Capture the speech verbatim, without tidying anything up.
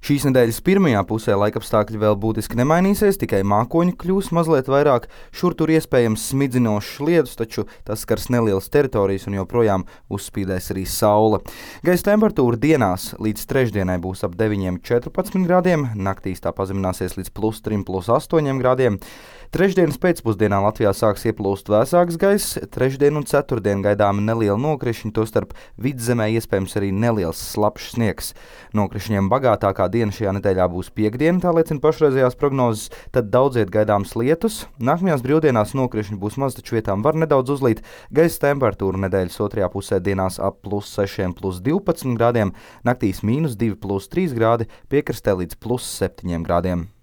Šīs nedēļas pirmajā pusē laikapstākļi vēl būtiski nemainīsies, tikai mākoņi kļūs mazliet vairāk. Šur tur iespējams smidzinošs lietus, taču tas skars nelielas teritorijas un joprojām uzspīdēs arī saule. Gaisa temperatūra dienās līdz trešdienai būs ap deviņiem līdz četrpadsmit grādiem, naktīs tā pazemināsies līdz plus trim, plus astoņiem grādiem. Trešdienas pēcpusdienā Latvijā sāks ieplūst vēsāks gaiss, trešdien un ceturtdien gaidāmi nelieli nokrišņi, tostarp vidzemē iespējams arī neliels slapjš sniegs. Nokrišņiem bagātākā diena šajā nedēļā būs piektdiena, tā liecina pašreizējās prognozes, tad daudziet gaidāms lietus. Nākamajās brīvdienās nokrišņi būs maz, taču vietām var nedaudz uzlīt. Gaisa temperatūra nedēļas otrajā pusē dienās ap plus sešiem, plus divpadsmit grādiem, naktīs mīnus divi, plus trīs grādi, piekrastē līdz plus septiņiem grādiem.